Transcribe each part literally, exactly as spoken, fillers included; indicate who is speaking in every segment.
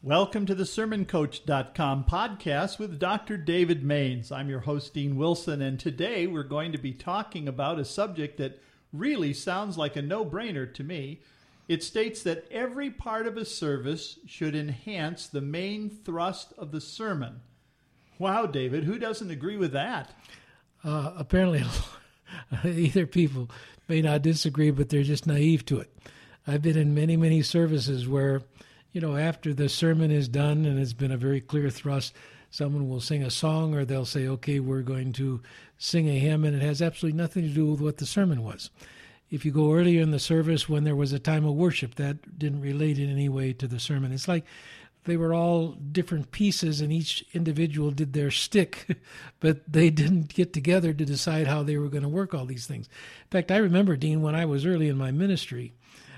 Speaker 1: Welcome to the sermon coach dot com podcast with Doctor David Maines. I'm your host, Dean Wilson, and today we're going to be talking about a subject that really sounds like a no-brainer to me. It states that every part of a service should enhance the main thrust of the sermon. Wow, David, who doesn't agree with that?
Speaker 2: Uh, apparently, either people may not disagree, but they're just naive to it. I've been in many, many services where, you know, after the sermon is done and it's been a very clear thrust, someone will sing a song or they'll say, okay, we're going to sing a hymn, and it has absolutely nothing to do with what the sermon was. If you go earlier in the service when there was a time of worship, that didn't relate in any way to the sermon. It's like they were all different pieces and each individual did their stick, but they didn't get together to decide how they were going to work all these things. In fact, I remember, Dean, when I was early in my ministry,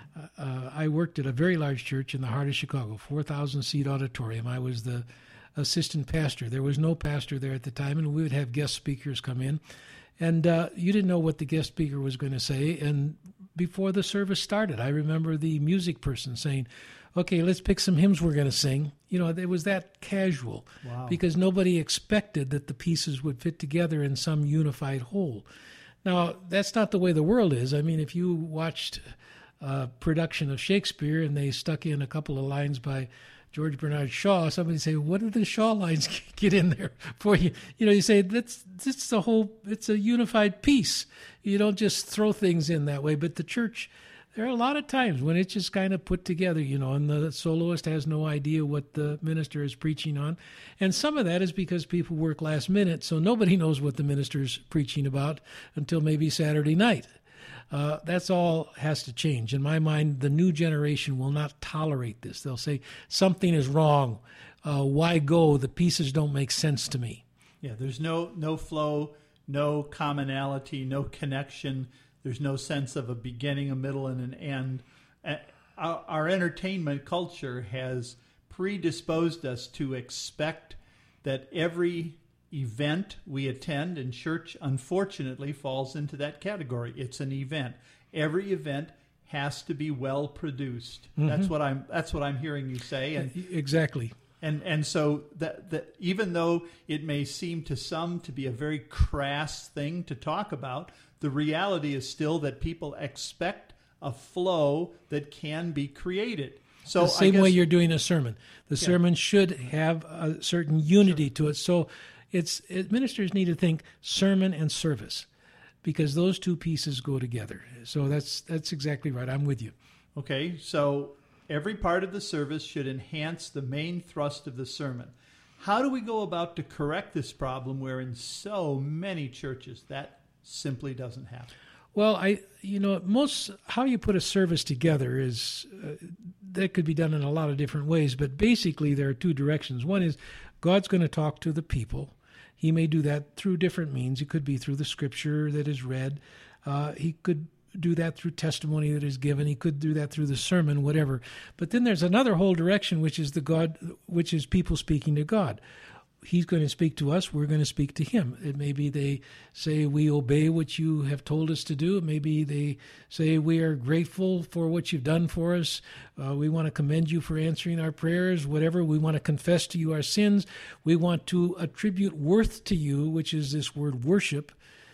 Speaker 2: Uh, I worked at a very large church in the heart of Chicago, four thousand seat auditorium. I was the assistant pastor. There was no pastor there at the time, and we would have guest speakers come in. And uh, you didn't know what the guest speaker was going to say. And before the service started, I remember the music person saying, okay, let's pick some hymns we're going to sing. You know, it was that casual.
Speaker 1: Wow.
Speaker 2: Because nobody expected that the pieces would fit together in some unified whole. Now, that's not the way the world is. I mean, if you watched Uh, production of Shakespeare and they stuck in a couple of lines by George Bernard Shaw, somebody say, what did the Shaw lines get in there for you? You know, you say, that's, that's the whole, it's a unified piece. You don't just throw things in that way. But the church, there are a lot of times when it's just kind of put together, you know, and the soloist has no idea what the minister is preaching on. And some of that is because people work last minute, so nobody knows what the minister's preaching about until maybe Saturday night. Uh, that's all has to change. In my mind, the new generation will not tolerate this. They'll say, something is wrong. Uh, why go? The pieces don't make sense to me.
Speaker 1: Yeah, there's no no flow, no commonality, no connection. There's no sense of a beginning, a middle, and an end. Uh, our, our entertainment culture has predisposed us to expect that every event we attend, and church unfortunately falls into that category. It's an event. Every event has to be well produced. Mm-hmm. That's what I'm that's what I'm hearing you say. And
Speaker 2: exactly.
Speaker 1: And and so that that even though it may seem to some to be a very crass thing to talk about, the reality is still that people expect a flow that can be created. So
Speaker 2: the same
Speaker 1: I guess,
Speaker 2: way you're doing a sermon. The
Speaker 1: yeah.
Speaker 2: sermon should have a certain unity sure. to it. So It's it, ministers need to think sermon and service, because those two pieces go together. So that's that's exactly right. I'm with you.
Speaker 1: Okay, so every part of the service should enhance the main thrust of the sermon. How do we go about to correct this problem where in so many churches that simply doesn't happen?
Speaker 2: Well, I you know most how you put a service together is uh, that could be done in a lot of different ways, but basically there are two directions. One is God's going to talk to the people. He may do that through different means. It could be through the scripture that is read. Uh, he could do that through testimony that is given. He could do that through the sermon, whatever. But then there's another whole direction, which is the God, which is people speaking to God. He's going to speak to us. We're going to speak to him. It may be they say, we obey what you have told us to do. Maybe they say, we are grateful for what you've done for us. Uh, we want to commend you for answering our prayers, whatever. We want to confess to you our sins. We want to attribute worth to you, which is this word worship.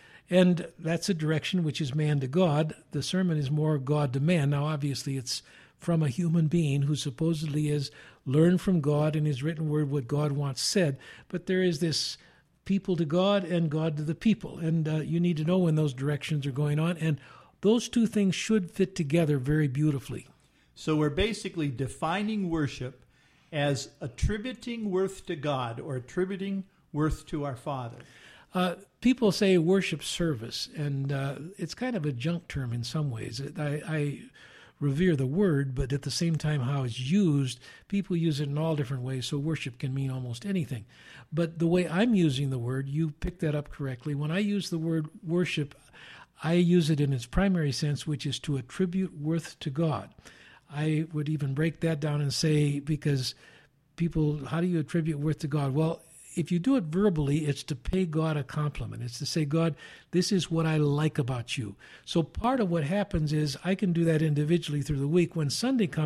Speaker 2: And that's a direction which is man to God. The sermon is more God to man. Now, obviously, it's from a human being who supposedly has learned from God in his written word what God wants said. But there is this people to God and God to the people. And uh, you need to know when those directions are going on. And those two things should fit together very beautifully.
Speaker 1: So we're basically defining worship as attributing worth to God or attributing worth to our Father.
Speaker 2: Uh, people say worship service, and uh, it's kind of a junk term in some ways. I, I revere the word, but at the same time how it's used, people use it in all different ways, so worship can mean almost anything. But the way I'm using the word, you picked that up correctly. When I use the word worship, I use it in its primary sense, which is to attribute worth to God. I would even break that down and say, because people, how do you attribute worth to God? Well, if you do it verbally, it's to pay God a compliment. It's to say, God, this is what I like about you. So part of what happens is I can do that individually through the week. When Sunday comes,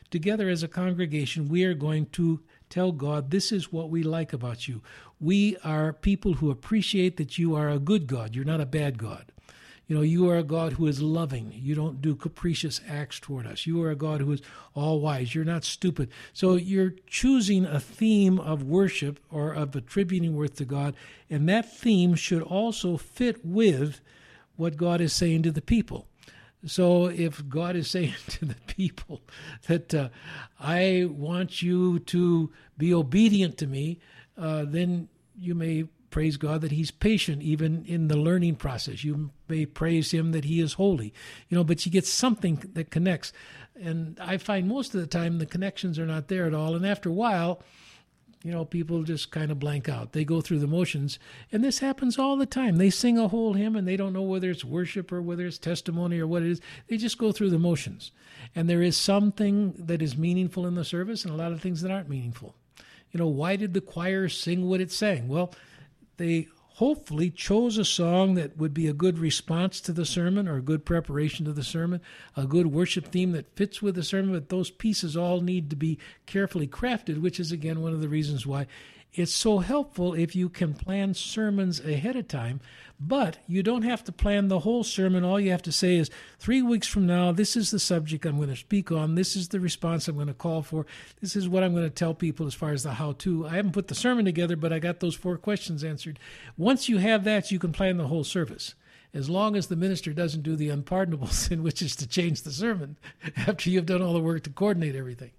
Speaker 2: together as a congregation, we are going to tell God, this is what we like about you. We are people who appreciate that you are a good God. You're not a bad God. You know, you are a God who is loving. You don't do capricious acts toward us. You are a God who is all wise. You're not stupid. So you're choosing a theme of worship or of attributing worth to God, and that theme should also fit with what God is saying to the people. So if God is saying to the people that uh, I want you to be obedient to me, uh, then you may praise God that he's patient even in the learning process. You may praise him that he is holy, you know, but you get something that connects. And I find most of the time the connections are not there at all. And after a while, you know, people just kind of blank out. They go through the motions. And this happens all the time. They sing a whole hymn and they don't know whether it's worship or whether it's testimony or what it is. They just go through the motions. And there is something that is meaningful in the service and a lot of things that aren't meaningful. You know, why did the choir sing what it sang? Well, they hopefully chose a song that would be a good response to the sermon or a good preparation to the sermon, a good worship theme that fits with the sermon, but those pieces all need to be carefully crafted, which is, again, one of the reasons why it's so helpful if you can plan sermons ahead of time, but you don't have to plan the whole sermon. All you have to say is, three weeks from now, this is the subject I'm going to speak on. This is the response I'm going to call for. This is what I'm going to tell people as far as the how-to. I haven't put the sermon together, but I got those four questions answered. Once you have that, you can plan the whole service, as long as the minister doesn't do the unpardonable sin, which is to change the sermon after you've done all the work to coordinate everything.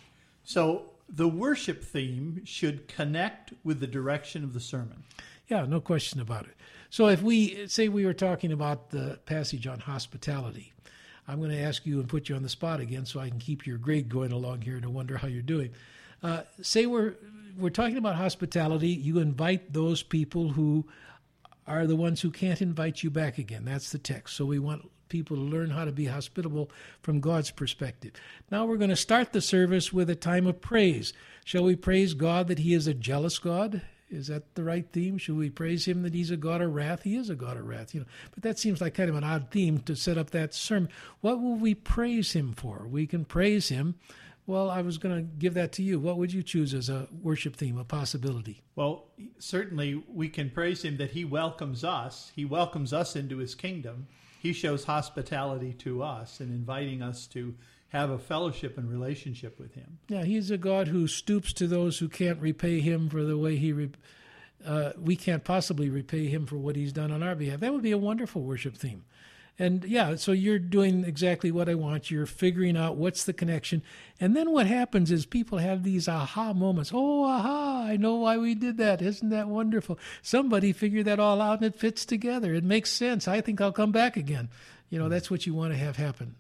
Speaker 1: So the worship theme should connect with the direction of the sermon.
Speaker 2: Yeah, no question about it. So if we say we were talking about the passage on hospitality, I'm going to ask you and put you on the spot again so I can keep your grade going along here to wonder how you're doing. Uh, say we're we're talking about hospitality. You invite those people who are the ones who can't invite you back again. That's the text. So we want people to learn how to be hospitable from God's perspective. Now we're going to start the service with a time of praise. Shall we praise God that he is a jealous God? Is that the right theme? Should we praise him that he's a God of wrath? He is a God of wrath, you know. But that seems like kind of an odd theme to set up that sermon. What will we praise him for? We can praise him. Well, I was going to give that to you. What would you choose as a worship theme, a possibility?
Speaker 1: Well, certainly we can praise him that he welcomes us. He welcomes us into his kingdom. He shows hospitality to us and inviting us to have a fellowship and relationship with him.
Speaker 2: Yeah, he's a God who stoops to those who can't repay him for the way he, re- uh, we can't possibly repay him for what he's done on our behalf. That would be a wonderful worship theme. And yeah, so you're doing exactly what I want. You're figuring out what's the connection. And then what happens is people have these aha moments. Oh, aha, I know why we did that. Isn't that wonderful? Somebody figured that all out and it fits together. It makes sense. I think I'll come back again. You know, that's what you want to have happen.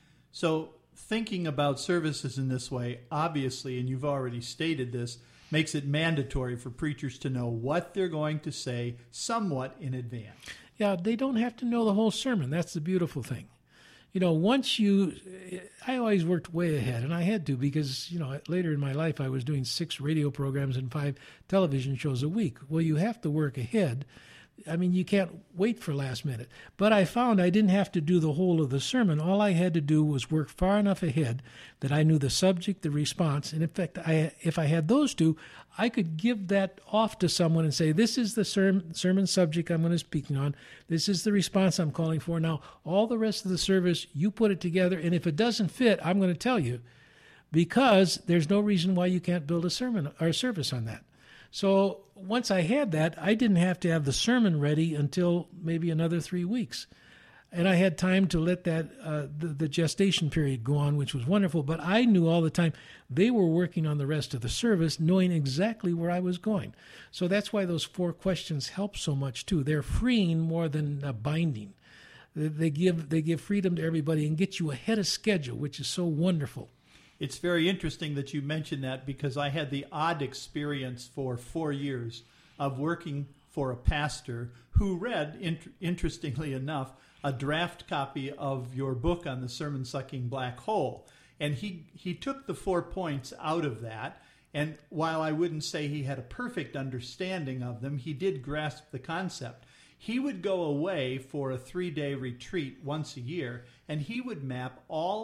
Speaker 1: So thinking about services in this way, obviously, and you've already stated this, makes it mandatory for preachers to know what they're going to say somewhat in advance.
Speaker 2: Yeah, they don't have to know the whole sermon. That's the beautiful thing. You know, once you, I always worked way ahead, and I had to because, you know, later in my life I was doing six radio programs and five television shows a week. Well, you have to work ahead. I mean, you can't wait for last minute. But I found I didn't have to do the whole of the sermon. All I had to do was work far enough ahead that I knew the subject, the response. And in fact, I, if I had those two, I could give that off to someone and say, this is the sermon, sermon subject I'm going to speak on. This is the response I'm calling for. Now, all the rest of the service, you put it together. And if it doesn't fit, I'm going to tell you, because there's no reason why you can't build a sermon or a service on that. So once I had that, I didn't have to have the sermon ready until maybe another three weeks. And I had time to let that uh, the, the gestation period go on, which was wonderful. But I knew all the time they were working on the rest of the service, knowing exactly where I was going. So that's why those four questions help so much, too. They're freeing more than uh, binding. They, they give they give freedom to everybody and get you ahead of schedule, which is so wonderful.
Speaker 1: It's very interesting that you mentioned that because I had the odd experience for four years of working for a pastor who read, int- interestingly enough, a draft copy of your book on the sermon-sucking black hole. And he, he took the four points out of that. And while I wouldn't say he had a perfect understanding of them, he did grasp the concept. He would go away for a three-day retreat once a year, and he would map all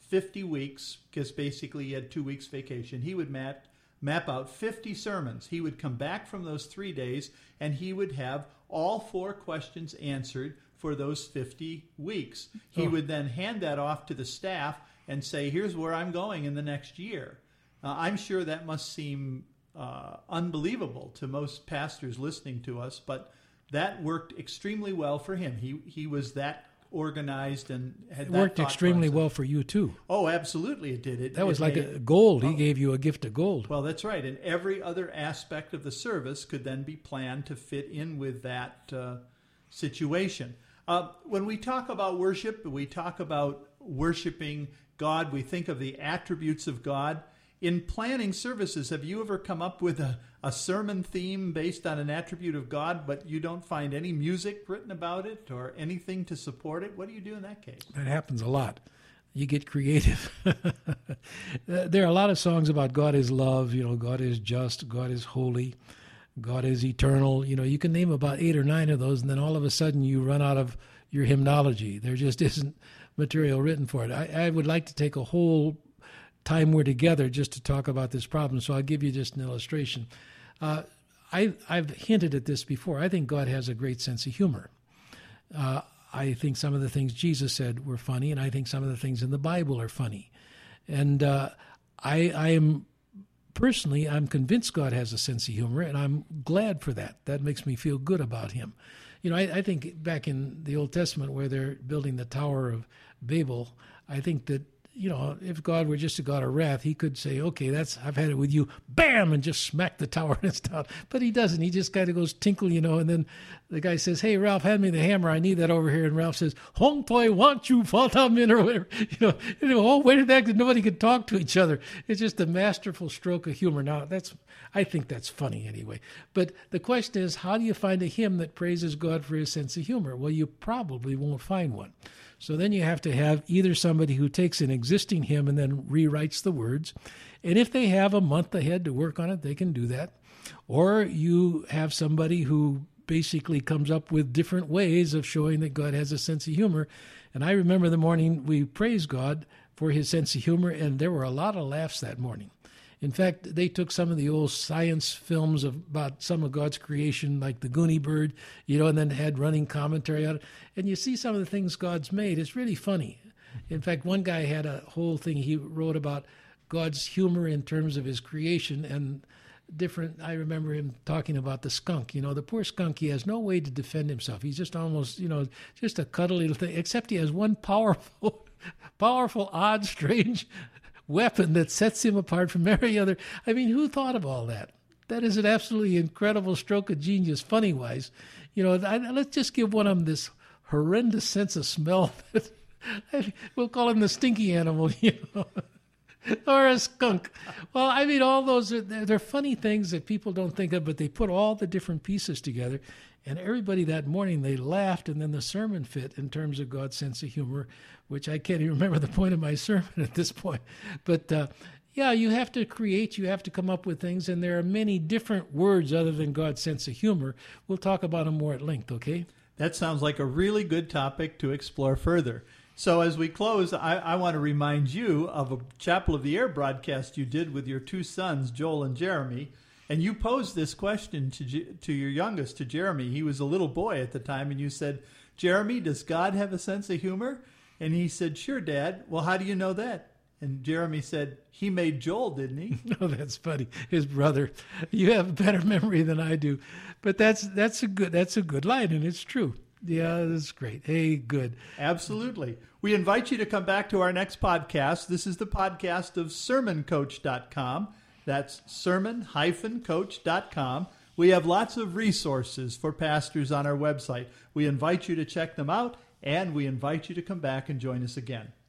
Speaker 1: fifty weeks, because basically he had two weeks vacation. He would map, map out fifty sermons. He would come back from those three days, and he would have all four questions answered for those fifty weeks. He oh. would then hand that off to the staff and say, here's where I'm going in the next year. Uh, I'm sure that must seem uh, unbelievable to most pastors listening to us, but that worked extremely well for him. He he was that organized and had
Speaker 2: it
Speaker 1: that
Speaker 2: worked extremely
Speaker 1: process.
Speaker 2: well for you too.
Speaker 1: Oh, absolutely, it did. It,
Speaker 2: that was
Speaker 1: it
Speaker 2: like
Speaker 1: made,
Speaker 2: a gold. He
Speaker 1: oh,
Speaker 2: gave you a gift of gold.
Speaker 1: Well, that's right. And every other aspect of the service could then be planned to fit in with that uh, situation. Uh, when we talk about worship, we talk about worshiping God. We think of the attributes of God. In planning services, have you ever come up with a, a sermon theme based on an attribute of God, but you don't find any music written about it or anything to support it? What do you do in that case?
Speaker 2: That happens a lot. You get creative. There are a lot of songs about God is love, you know, God is just, God is holy, God is eternal. You know, you can name about eight or nine of those, and then all of a sudden you run out of your hymnology. There just isn't material written for it. I, I would like to take a whole time we're together just to talk about this problem, so I'll give you just an illustration. Uh, I, I've hinted at this before. I think God has a great sense of humor. Uh, I think some of the things Jesus said were funny, and I think some of the things in the Bible are funny. And uh, I, I am, personally, I'm convinced God has a sense of humor, and I'm glad for that. That makes me feel good about him. You know, I, I think back in the Old Testament where they're building the Tower of Babel, I think that, you know, if God were just a God of wrath, he could say, okay, that's, I've had it with you, bam, and just smack the tower and it's down. But he doesn't. He just kind of goes tinkle, you know, and then the guy says, hey, Ralph, hand me the hammer. I need that over here. And Ralph says, Hong Toi want you, Fatamin, or whatever. You know, you know, oh, where did that, nobody could talk to each other. It's just a masterful stroke of humor. Now, that's, I think that's funny anyway. But the question is, how do you find a hymn that praises God for his sense of humor? Well, you probably won't find one. So then you have to have either somebody who takes an existing hymn and then rewrites the words. And if they have a month ahead to work on it, they can do that. Or you have somebody who basically comes up with different ways of showing that God has a sense of humor. And I remember the morning we praised God for his sense of humor, and there were a lot of laughs that morning. In fact, they took some of the old science films of, about some of God's creation, like the Goonie Bird, you know, and then had running commentary on it. And you see some of the things God's made. It's really funny. In fact, one guy had a whole thing he wrote about God's humor in terms of his creation and different. I remember him talking about the skunk. You know, the poor skunk, he has no way to defend himself. He's just almost, you know, just a cuddly little thing, except he has one powerful, powerful, odd, strange weapon that sets him apart from every other. I mean, who thought of all that? That is an absolutely incredible stroke of genius, funny-wise. You know, I, let's just give one of them this horrendous sense of smell. We'll call him the stinky animal, you know, or a skunk. Well, I mean, all those are they're, they're funny things that people don't think of, but they put all the different pieces together. And everybody that morning, they laughed, and then the sermon fit in terms of God's sense of humor, which I can't even remember the point of my sermon at this point. But, uh, yeah, you have to create, you have to come up with things, and there are many different words other than God's sense of humor. We'll talk about them more at length, okay?
Speaker 1: That sounds like a really good topic to explore further. So as we close, I, I want to remind you of a Chapel of the Air broadcast you did with your two sons, Joel and Jeremy. And you posed this question to to your youngest, to Jeremy. He was a little boy at the time, and you said, Jeremy, does God have a sense of humor? And he said, sure, Dad. Well, how do you know that? And Jeremy said, he made Joel, didn't he?
Speaker 2: No, that's funny. His brother. You have a better memory than I do. But that's that's a good that's a good line, and it's true. Yeah, that's great. Hey, good.
Speaker 1: Absolutely. We invite you to come back to our next podcast. This is the podcast of sermon coach dot com. That's sermon dash coach dot com. We have lots of resources for pastors on our website. We invite you to check them out, and we invite you to come back and join us again.